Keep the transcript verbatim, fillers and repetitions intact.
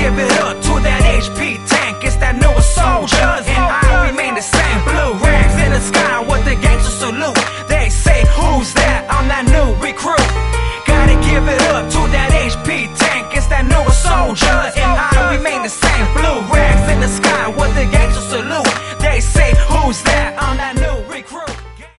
give it up to that H P tank. It's that newest soldiers.